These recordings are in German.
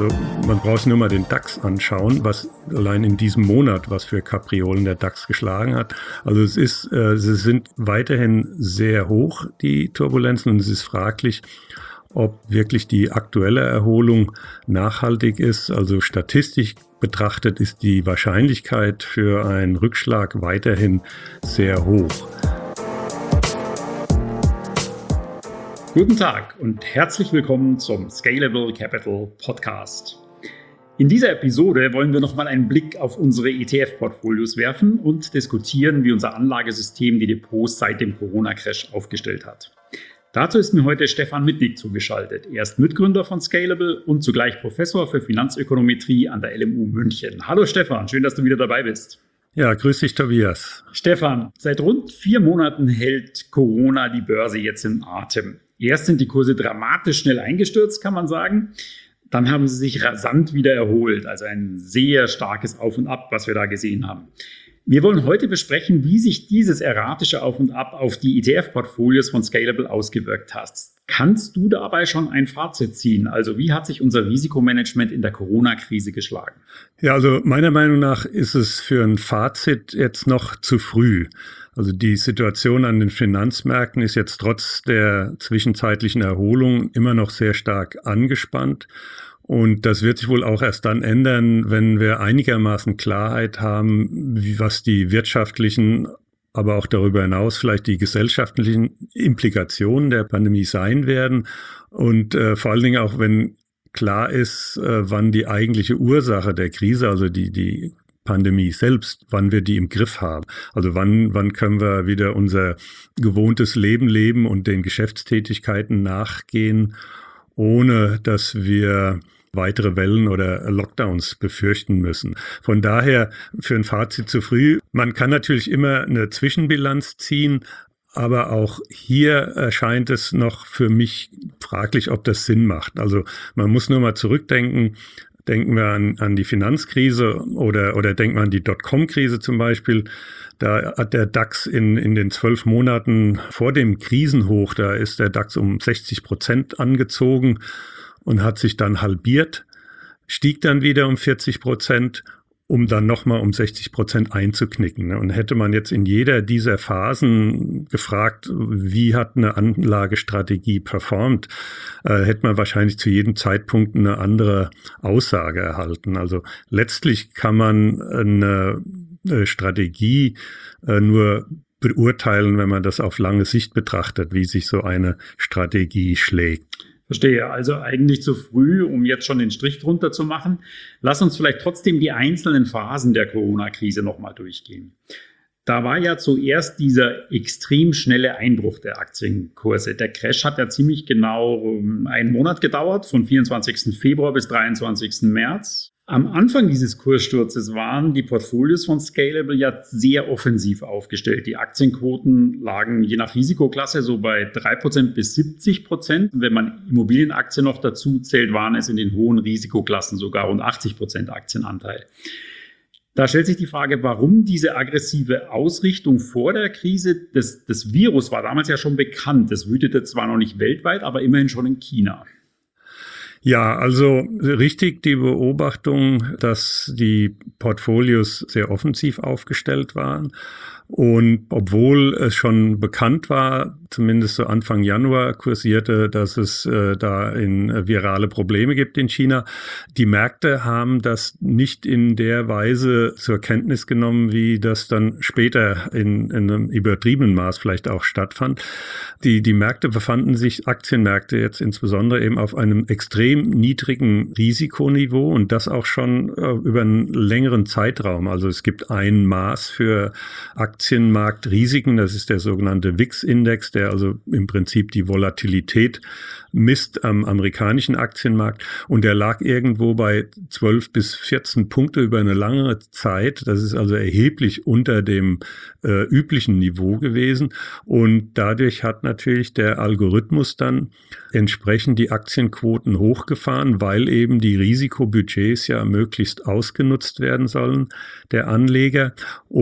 Also man braucht nur mal den DAX anschauen, was allein in diesem Monat, was für Kapriolen der DAX geschlagen hat. Also sie sind weiterhin sehr hoch, die Turbulenzen, und es ist fraglich, ob wirklich die aktuelle Erholung nachhaltig ist. Also statistisch betrachtet ist die Wahrscheinlichkeit für einen Rückschlag weiterhin sehr hoch. Guten Tag und herzlich willkommen zum Scalable Capital Podcast. In dieser Episode wollen wir nochmal einen Blick auf unsere ETF-Portfolios werfen und diskutieren, wie unser Anlagesystem die Depots seit dem Corona-Crash aufgestellt hat. Dazu ist mir heute Stefan Mitnick zugeschaltet. Er ist Mitgründer von Scalable und zugleich Professor für Finanzökonometrie an der LMU München. Hallo Stefan, schön, dass du wieder dabei bist. Ja, grüß dich, Tobias. Stefan, seit rund 4 Monaten hält Corona die Börse jetzt in Atem. Erst sind die Kurse dramatisch schnell eingestürzt, kann man sagen. Dann haben sie sich rasant wieder erholt. Also ein sehr starkes Auf und Ab, was wir da gesehen haben. Wir wollen heute besprechen, wie sich dieses erratische Auf und Ab auf die ETF-Portfolios von Scalable ausgewirkt hat. Kannst du dabei schon ein Fazit ziehen? Also wie hat sich unser Risikomanagement in der Corona-Krise geschlagen? Ja, also meiner Meinung nach ist es für ein Fazit jetzt noch zu früh. Also die Situation an den Finanzmärkten ist jetzt trotz der zwischenzeitlichen Erholung immer noch sehr stark angespannt. Und das wird sich wohl auch erst dann ändern, wenn wir einigermaßen Klarheit haben, was die wirtschaftlichen, aber auch darüber hinaus vielleicht die gesellschaftlichen Implikationen der Pandemie sein werden. Und vor allen Dingen auch, wenn klar ist, wann die eigentliche Ursache der Krise, also die Pandemie selbst, wann wir die im Griff haben. Also wann können wir wieder unser gewohntes Leben leben und den Geschäftstätigkeiten nachgehen, ohne dass wir weitere Wellen oder Lockdowns befürchten müssen. Von daher für ein Fazit zu früh. Man kann natürlich immer eine Zwischenbilanz ziehen, aber auch hier erscheint es noch für mich fraglich, ob das Sinn macht. Also man muss nur mal zurückdenken. Denken wir an die Finanzkrise oder denken wir an die Dotcom-Krise zum Beispiel. Da hat der DAX in den 12 Monaten vor dem Krisenhoch, da ist der DAX um 60% angezogen und hat sich dann halbiert, stieg dann wieder um 40%, um dann nochmal um 60% einzuknicken. Und hätte man jetzt in jeder dieser Phasen gefragt, wie hat eine Anlagestrategie performt, hätte man wahrscheinlich zu jedem Zeitpunkt eine andere Aussage erhalten. Also letztlich kann man eine Strategie nur beurteilen, wenn man das auf lange Sicht betrachtet, wie sich so eine Strategie schlägt. Verstehe, also eigentlich zu früh, um jetzt schon den Strich drunter zu machen. Lass uns vielleicht trotzdem die einzelnen Phasen der Corona-Krise nochmal durchgehen. Da war ja zuerst dieser extrem schnelle Einbruch der Aktienkurse. Der Crash hat ja ziemlich genau einen Monat gedauert, von 24. Februar bis 23. März. Am Anfang dieses Kurssturzes waren die Portfolios von Scalable ja sehr offensiv aufgestellt. Die Aktienquoten lagen je nach Risikoklasse so bei 3% bis 70%. Wenn man Immobilienaktien noch dazu zählt, waren es in den hohen Risikoklassen sogar rund 80% Aktienanteil. Da stellt sich die Frage, warum diese aggressive Ausrichtung vor der Krise? Das Virus war damals ja schon bekannt. Das wütete zwar noch nicht weltweit, aber immerhin schon in China. Ja, also richtig die Beobachtung, dass die Portfolios sehr offensiv aufgestellt waren. Und obwohl es schon bekannt war, zumindest so Anfang Januar kursierte, dass es da virale Probleme gibt in China, die Märkte haben das nicht in der Weise zur Kenntnis genommen, wie das dann später in einem übertriebenen Maß vielleicht auch stattfand. Die Märkte befanden sich, Aktienmärkte jetzt insbesondere, eben auf einem extrem niedrigen Risikoniveau und das auch schon über einen längeren Zeitraum. Also es gibt ein Maß für Aktienmarktrisiken, das ist der sogenannte VIX-Index, der also im Prinzip die Volatilität misst am amerikanischen Aktienmarkt, und der lag irgendwo bei 12 bis 14 Punkte über eine lange Zeit. Das ist also erheblich unter dem üblichen Niveau gewesen, und dadurch hat natürlich der Algorithmus dann entsprechend die Aktienquoten hochgefahren, weil eben die Risikobudgets ja möglichst ausgenutzt werden sollen der Anleger. Und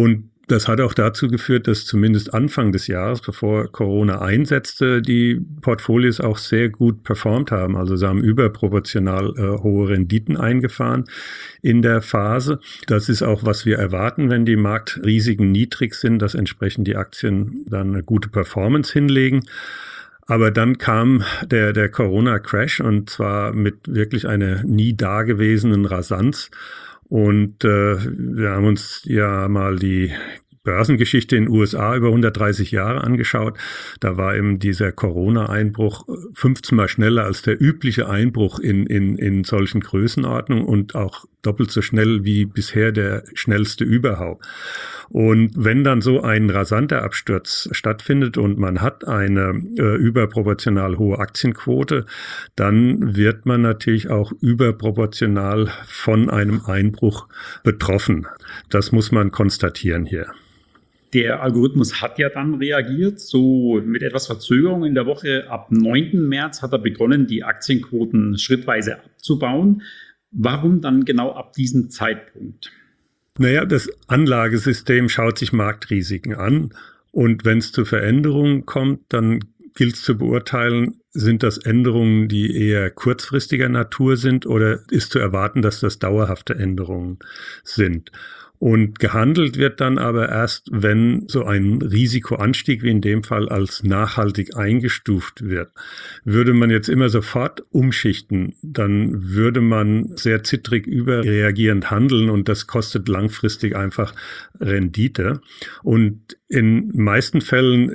Das hat auch dazu geführt, dass zumindest Anfang des Jahres, bevor Corona einsetzte, die Portfolios auch sehr gut performt haben. Also sie haben überproportional hohe Renditen eingefahren in der Phase. Das ist auch, was wir erwarten, wenn die Marktrisiken niedrig sind, dass entsprechend die Aktien dann eine gute Performance hinlegen. Aber dann kam der Corona-Crash, und zwar mit wirklich einer nie dagewesenen Rasanz. Und wir haben uns ja mal die Börsengeschichte in den USA über 130 Jahre angeschaut. Da war eben dieser Corona-Einbruch 15-mal schneller als der übliche Einbruch in solchen Größenordnungen und auch doppelt so schnell wie bisher der schnellste überhaupt. Und wenn dann so ein rasanter Absturz stattfindet und man hat eine überproportional hohe Aktienquote, dann wird man natürlich auch überproportional von einem Einbruch betroffen. Das muss man konstatieren hier. Der Algorithmus hat ja dann reagiert, so mit etwas Verzögerung in der Woche. Ab 9. März hat er begonnen, die Aktienquoten schrittweise abzubauen. Warum dann genau ab diesem Zeitpunkt? Naja, das Anlagesystem schaut sich Marktrisiken an, und wenn es zu Veränderungen kommt, dann gilt es zu beurteilen, sind das Änderungen, die eher kurzfristiger Natur sind, oder ist zu erwarten, dass das dauerhafte Änderungen sind. Und gehandelt wird dann aber erst, wenn so ein Risikoanstieg wie in dem Fall als nachhaltig eingestuft wird. Würde man jetzt immer sofort umschichten, dann würde man sehr zittrig überreagierend handeln, und das kostet langfristig einfach Rendite. Und in meisten Fällen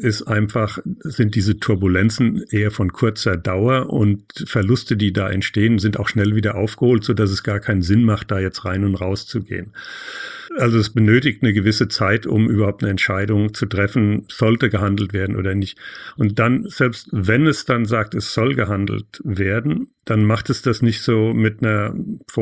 sind diese Turbulenzen eher von kurzer Dauer, und Verluste, die da entstehen, sind auch schnell wieder aufgeholt, sodass es gar keinen Sinn macht, da jetzt rein und raus zu gehen. Also es benötigt eine gewisse Zeit, um überhaupt eine Entscheidung zu treffen, sollte gehandelt werden oder nicht. Und dann, selbst wenn es dann sagt, es soll gehandelt werden, dann macht es das nicht so mit einer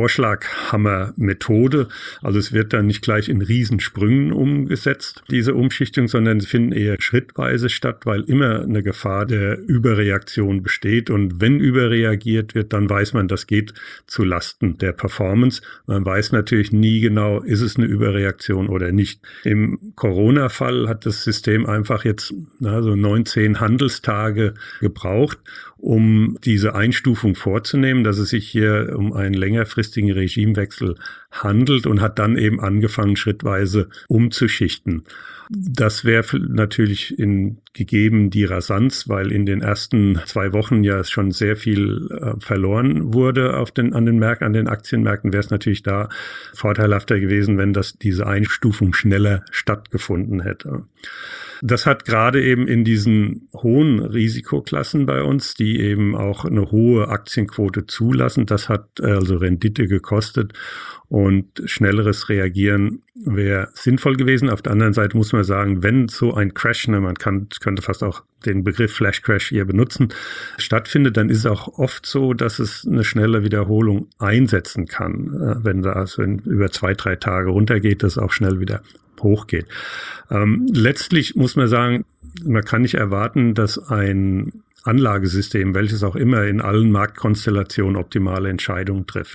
Vorschlaghammer-Methode. Also es wird dann nicht gleich in Riesensprüngen umgesetzt, diese Umschichtung, sondern sie finden eher schrittweise statt, weil immer eine Gefahr der Überreaktion besteht. Und wenn überreagiert wird, dann weiß man, das geht zu Lasten der Performance. Man weiß natürlich nie genau, ist es eine Überreaktion oder nicht. Im Corona-Fall hat das System einfach jetzt so 19 Handelstage gebraucht, um diese Einstufung vorzunehmen, dass es sich hier um einen längerfristigen Regimewechsel handelt, und hat dann eben angefangen, schrittweise umzuschichten. Das wäre natürlich gegeben die Rasanz, weil in den ersten 2 Wochen ja schon sehr viel verloren wurde an den Aktienmärkten, wäre es natürlich da vorteilhafter gewesen, wenn diese Einstufung schneller stattgefunden hätte. Das hat gerade eben in diesen hohen Risikoklassen bei uns, die eben auch eine hohe Aktienquote zulassen, das hat also Rendite gekostet, und schnelleres Reagieren wäre sinnvoll gewesen. Auf der anderen Seite muss man sagen, wenn so ein Crash, man könnte fast auch den Begriff Flash Crash hier benutzen, stattfindet, dann ist es auch oft so, dass es eine schnelle Wiederholung einsetzen kann. Wenn über 2-3 Tage runtergeht, das auch schnell wieder hochgeht. Letztlich muss man sagen, man kann nicht erwarten, dass ein Anlagesystem, welches auch immer, in allen Marktkonstellationen optimale Entscheidungen trifft.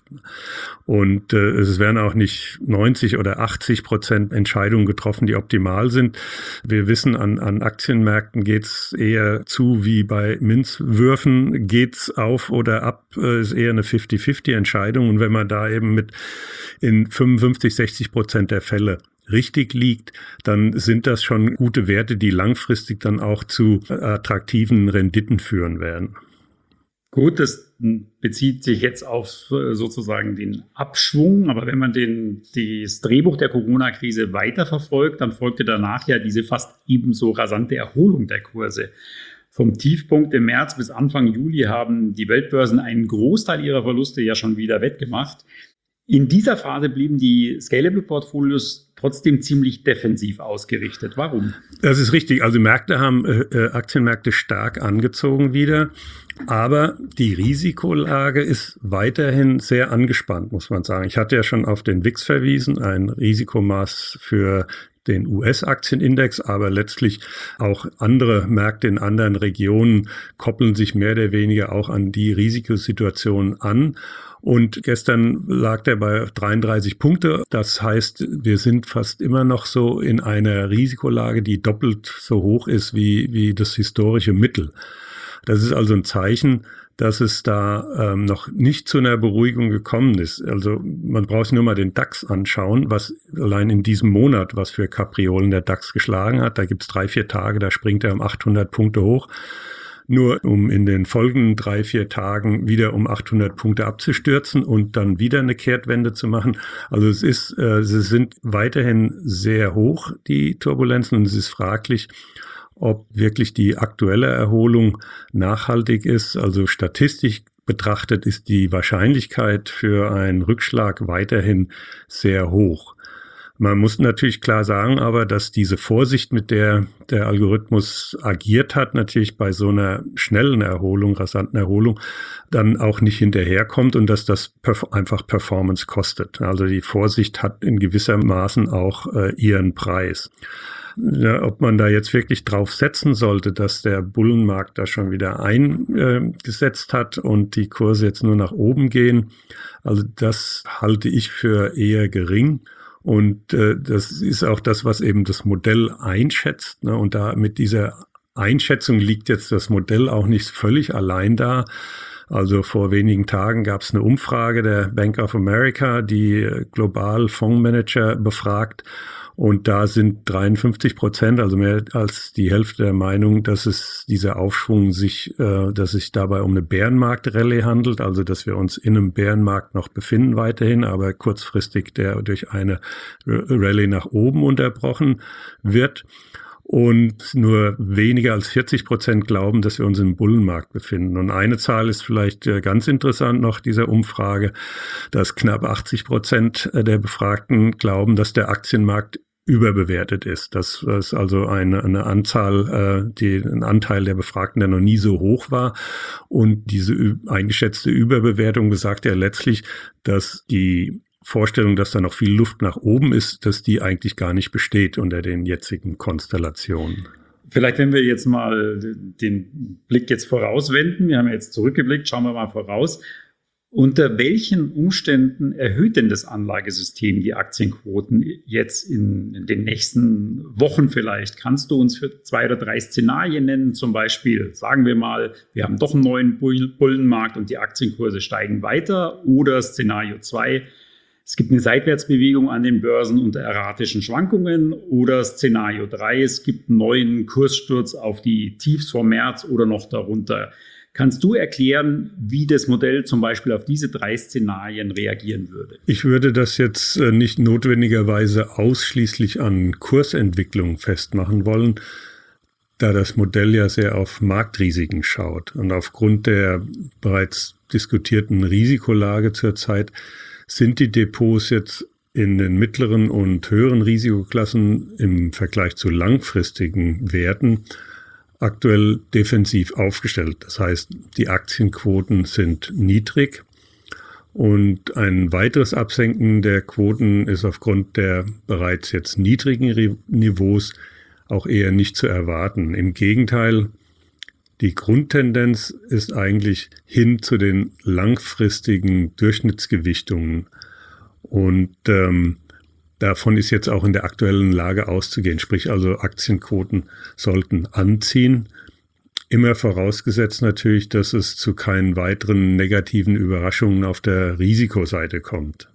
Und es werden auch nicht 90 oder 80% Entscheidungen getroffen, die optimal sind. Wir wissen, an Aktienmärkten geht's eher zu wie bei Münzwürfen. Geht's auf oder ab, ist eher eine 50-50 Entscheidung. Und wenn man da eben in 55-60% der Fälle richtig liegt, dann sind das schon gute Werte, die langfristig dann auch zu attraktiven Renditen führen werden. Gut, das bezieht sich jetzt auf sozusagen den Abschwung, aber wenn man das Drehbuch der Corona-Krise weiterverfolgt, dann folgte danach ja diese fast ebenso rasante Erholung der Kurse. Vom Tiefpunkt im März bis Anfang Juli haben die Weltbörsen einen Großteil ihrer Verluste ja schon wieder wettgemacht. In dieser Phase blieben die Scalable-Portfolios trotzdem ziemlich defensiv ausgerichtet. Warum? Das ist richtig. Also Aktienmärkte stark angezogen wieder. Aber die Risikolage ist weiterhin sehr angespannt, muss man sagen. Ich hatte ja schon auf den VIX verwiesen, ein Risikomaß für den US-Aktienindex, aber letztlich auch andere Märkte in anderen Regionen koppeln sich mehr oder weniger auch an die Risikosituation an. Und gestern lag der bei 33 Punkte. Das heißt, wir sind fast immer noch so in einer Risikolage, die doppelt so hoch ist wie das historische Mittel. Das ist also ein Zeichen, dass es da noch nicht zu einer Beruhigung gekommen ist. Also man braucht sich nur mal den DAX anschauen, was allein in diesem Monat, was für Kapriolen der DAX geschlagen hat. Da gibt es 3-4 Tage, da springt er um 800 Punkte hoch. Nur um in den folgenden 3-4 Tagen wieder um 800 Punkte abzustürzen und dann wieder eine Kehrtwende zu machen. Also sie sind weiterhin sehr hoch, die Turbulenzen, und es ist fraglich, ob wirklich die aktuelle Erholung nachhaltig ist. Also statistisch betrachtet ist die Wahrscheinlichkeit für einen Rückschlag weiterhin sehr hoch. Man muss natürlich klar sagen, aber dass diese Vorsicht, mit der der Algorithmus agiert hat, natürlich bei so einer schnellen Erholung, rasanten Erholung, dann auch nicht hinterherkommt und dass das einfach Performance kostet. Also die Vorsicht hat in gewisser Maßen auch ihren Preis. Ja, ob man da jetzt wirklich drauf setzen sollte, dass der Bullenmarkt da schon wieder eingesetzt hat und die Kurse jetzt nur nach oben gehen, also das halte ich für eher gering. Und das ist auch das, was eben das Modell einschätzt. Ne? Und da mit dieser Einschätzung liegt jetzt das Modell auch nicht völlig allein da. Also vor wenigen Tagen gab es eine Umfrage der Bank of America, die global Fondsmanager befragt. Und da sind 53%, also mehr als die Hälfte der Meinung, dass es dieser Aufschwung dass sich dabei um eine Bärenmarkt-Rallye handelt, also dass wir uns in einem Bärenmarkt noch befinden weiterhin, aber kurzfristig der durch eine Rallye nach oben unterbrochen wird. Und nur weniger als 40% glauben, dass wir uns im Bullenmarkt befinden. Und eine Zahl ist vielleicht ganz interessant noch dieser Umfrage, dass knapp 80% der Befragten glauben, dass der Aktienmarkt überbewertet ist. Das ist also eine Anzahl, ein Anteil der Befragten, der noch nie so hoch war. Und diese eingeschätzte Überbewertung besagt ja letztlich, dass die Vorstellung, dass da noch viel Luft nach oben ist, dass die eigentlich gar nicht besteht unter den jetzigen Konstellationen. Vielleicht, wenn wir jetzt mal den Blick jetzt vorauswenden, wir haben jetzt zurückgeblickt, schauen wir mal voraus. Unter welchen Umständen erhöht denn das Anlagesystem die Aktienquoten jetzt in den nächsten Wochen vielleicht? Kannst du uns für 2 oder 3 Szenarien nennen? Zum Beispiel, sagen wir mal, wir haben doch einen neuen Bullenmarkt und die Aktienkurse steigen weiter. Oder Szenario 2, es gibt eine Seitwärtsbewegung an den Börsen unter erratischen Schwankungen. Oder Szenario 3, es gibt einen neuen Kurssturz auf die Tiefs vom März oder noch darunter. Kannst du erklären, wie das Modell zum Beispiel auf diese 3 Szenarien reagieren würde? Ich würde das jetzt nicht notwendigerweise ausschließlich an Kursentwicklung festmachen wollen, da das Modell ja sehr auf Marktrisiken schaut. Und aufgrund der bereits diskutierten Risikolage zurzeit sind die Depots jetzt in den mittleren und höheren Risikoklassen im Vergleich zu langfristigen Werten aktuell defensiv aufgestellt. Das heißt, die Aktienquoten sind niedrig und ein weiteres Absenken der Quoten ist aufgrund der bereits jetzt niedrigen Niveaus auch eher nicht zu erwarten. Im Gegenteil, die Grundtendenz ist eigentlich hin zu den langfristigen Durchschnittsgewichtungen und davon ist jetzt auch in der aktuellen Lage auszugehen, sprich also Aktienquoten sollten anziehen. Immer vorausgesetzt natürlich, dass es zu keinen weiteren negativen Überraschungen auf der Risikoseite kommt.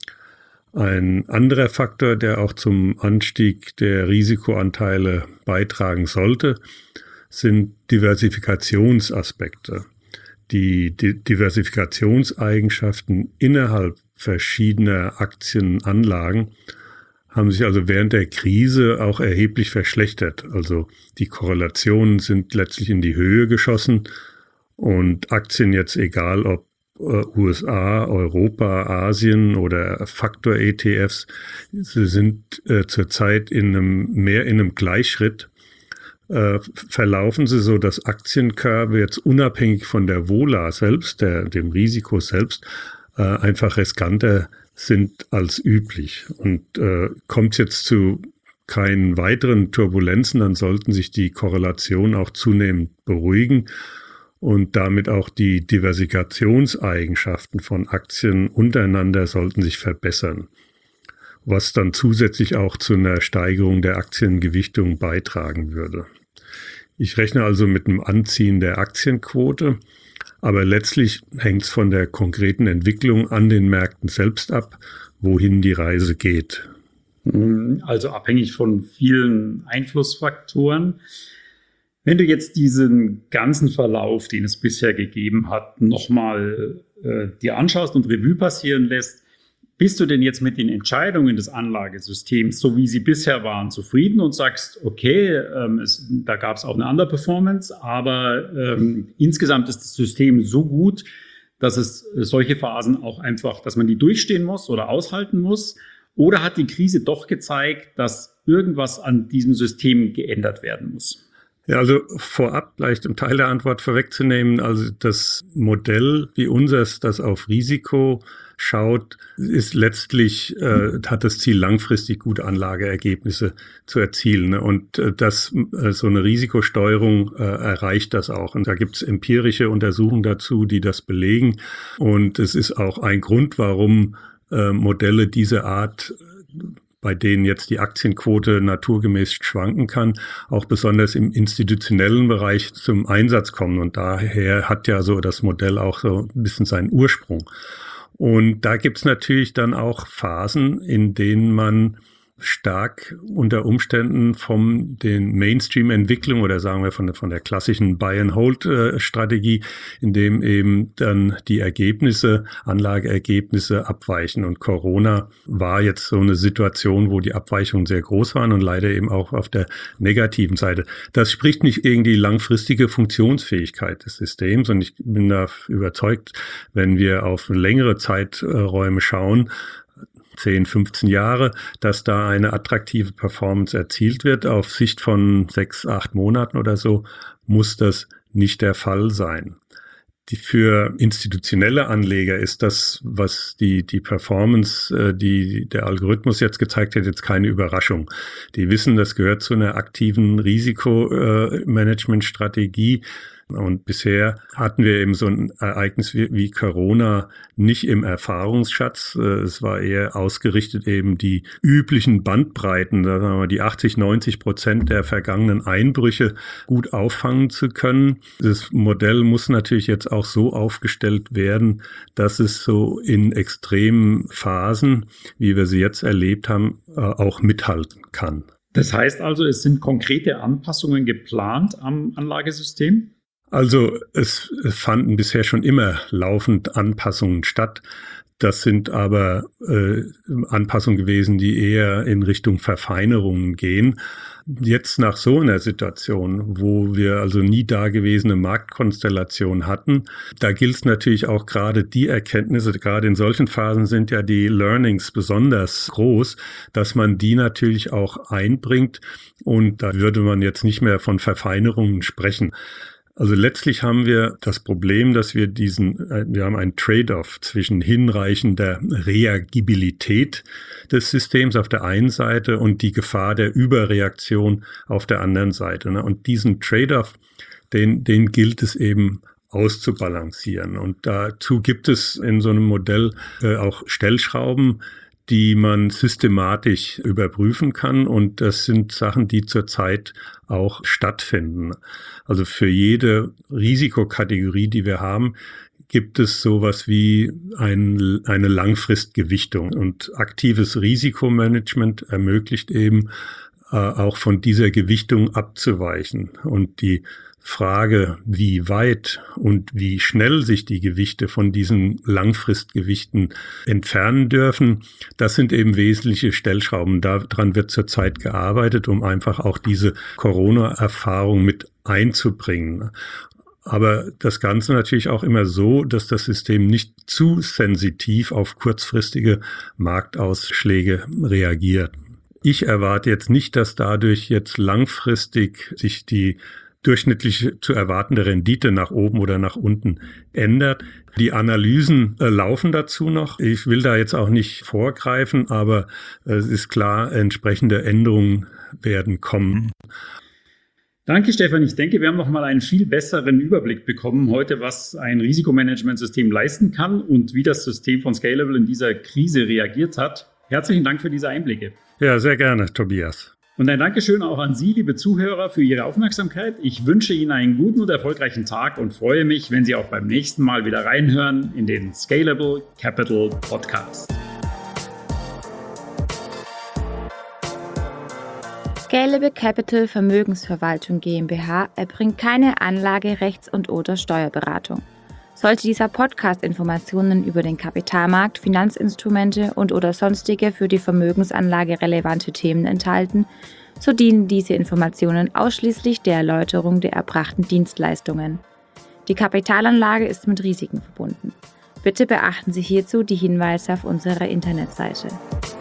Ein anderer Faktor, der auch zum Anstieg der Risikoanteile beitragen sollte, sind Diversifikationsaspekte. Die Diversifikationseigenschaften innerhalb verschiedener Aktienanlagen haben sich also während der Krise auch erheblich verschlechtert. Also die Korrelationen sind letztlich in die Höhe geschossen und Aktien jetzt, egal ob USA, Europa, Asien oder Faktor-ETFs, sie sind zurzeit mehr in einem Gleichschritt. Verlaufen sie so, dass Aktienkörbe jetzt unabhängig von der Vola selbst, dem Risiko selbst, einfach riskanter sind als üblich. Und kommt jetzt zu keinen weiteren Turbulenzen, dann sollten sich die Korrelationen auch zunehmend beruhigen und damit auch die Diversifikationseigenschaften von Aktien untereinander sollten sich verbessern, was dann zusätzlich auch zu einer Steigerung der Aktiengewichtung beitragen würde. Ich rechne also mit einem Anziehen der Aktienquote, aber letztlich hängt es von der konkreten Entwicklung an den Märkten selbst ab, wohin die Reise geht. Also abhängig von vielen Einflussfaktoren. Wenn du jetzt diesen ganzen Verlauf, den es bisher gegeben hat, nochmal dir anschaust und Revue passieren lässt, bist du denn jetzt mit den Entscheidungen des Anlagesystems, so wie sie bisher waren, zufrieden und sagst, okay, da gab es auch eine Underperformance, aber insgesamt ist das System so gut, dass es solche Phasen auch einfach, dass man die durchstehen muss oder aushalten muss? Oder hat die Krise doch gezeigt, dass irgendwas an diesem System geändert werden muss? Ja, also vorab vielleicht um Teil der Antwort vorwegzunehmen, also das Modell wie unseres, das auf Risiko schaut, ist letztlich, hat das Ziel, langfristig gute Anlageergebnisse zu erzielen. Und so eine Risikosteuerung erreicht das auch. Und da gibt es empirische Untersuchungen dazu, die das belegen. Und es ist auch ein Grund, warum Modelle dieser Art, bei denen jetzt die Aktienquote naturgemäß schwanken kann, auch besonders im institutionellen Bereich zum Einsatz kommen. Und daher hat ja so das Modell auch so ein bisschen seinen Ursprung. Und da gibt's natürlich dann auch Phasen, in denen man stark unter Umständen von den Mainstream-Entwicklungen oder sagen wir von der klassischen Buy-and-Hold-Strategie, in dem eben dann die Anlageergebnisse abweichen. Und Corona war jetzt so eine Situation, wo die Abweichungen sehr groß waren und leider eben auch auf der negativen Seite. Das spricht nicht gegen die langfristige Funktionsfähigkeit des Systems und ich bin da überzeugt, wenn wir auf längere Zeiträume schauen, 10, 15 Jahre, dass da eine attraktive Performance erzielt wird. Auf Sicht von 6, 8 Monaten oder so muss das nicht der Fall sein. Für institutionelle Anleger ist das, was die Performance, die der Algorithmus jetzt gezeigt hat, jetzt keine Überraschung. Die wissen, das gehört zu einer aktiven Risikomanagementstrategie. Und bisher hatten wir eben so ein Ereignis wie Corona nicht im Erfahrungsschatz. Es war eher ausgerichtet, eben die üblichen Bandbreiten, sagen wir mal die 80-90% der vergangenen Einbrüche gut auffangen zu können. Das Modell muss natürlich jetzt auch so aufgestellt werden, dass es so in extremen Phasen, wie wir sie jetzt erlebt haben, auch mithalten kann. Das heißt also, es sind konkrete Anpassungen geplant am Anlagesystem? Also es fanden bisher schon immer laufend Anpassungen statt. Das sind aber Anpassungen gewesen, die eher in Richtung Verfeinerungen gehen. Jetzt nach so einer Situation, wo wir also nie dagewesene Marktkonstellation hatten, da gilt es natürlich auch gerade die Erkenntnisse, gerade in solchen Phasen sind ja die Learnings besonders groß, dass man die natürlich auch einbringt und da würde man jetzt nicht mehr von Verfeinerungen sprechen. Also letztlich haben wir das Problem, dass wir haben einen Trade-off zwischen hinreichender Reagibilität des Systems auf der einen Seite und die Gefahr der Überreaktion auf der anderen Seite. Und diesen Trade-off, den gilt es eben auszubalancieren. Und dazu gibt es in so einem Modell auch Stellschrauben, die man systematisch überprüfen kann. Und das sind Sachen, die zurzeit auch stattfinden. Also für jede Risikokategorie, die wir haben, gibt es sowas wie eine Langfristgewichtung. Und aktives Risikomanagement ermöglicht eben auch von dieser Gewichtung abzuweichen. Und die Frage, wie weit und wie schnell sich die Gewichte von diesen Langfristgewichten entfernen dürfen, das sind eben wesentliche Stellschrauben. Daran wird zurzeit gearbeitet, um einfach auch diese Corona-Erfahrung mit einzubringen. Aber das Ganze natürlich auch immer so, dass das System nicht zu sensitiv auf kurzfristige Marktausschläge reagiert. Ich erwarte jetzt nicht, dass dadurch jetzt langfristig sich die durchschnittlich zu erwartende Rendite nach oben oder nach unten ändert. Die Analysen laufen dazu noch. Ich will da jetzt auch nicht vorgreifen, aber es ist klar, entsprechende Änderungen werden kommen. Danke, Stefan. Ich denke, wir haben noch mal einen viel besseren Überblick bekommen heute, was ein Risikomanagementsystem leisten kann und wie das System von Scalable in dieser Krise reagiert hat. Herzlichen Dank für diese Einblicke. Ja, sehr gerne, Tobias. Und ein Dankeschön auch an Sie, liebe Zuhörer, für Ihre Aufmerksamkeit. Ich wünsche Ihnen einen guten und erfolgreichen Tag und freue mich, wenn Sie auch beim nächsten Mal wieder reinhören in den Scalable Capital Podcast. Scalable Capital Vermögensverwaltung GmbH erbringt keine Anlage-, Rechts- und/oder Steuerberatung. Sollte dieser Podcast Informationen über den Kapitalmarkt, Finanzinstrumente und/oder sonstige für die Vermögensanlage relevante Themen enthalten, so dienen diese Informationen ausschließlich der Erläuterung der erbrachten Dienstleistungen. Die Kapitalanlage ist mit Risiken verbunden. Bitte beachten Sie hierzu die Hinweise auf unserer Internetseite.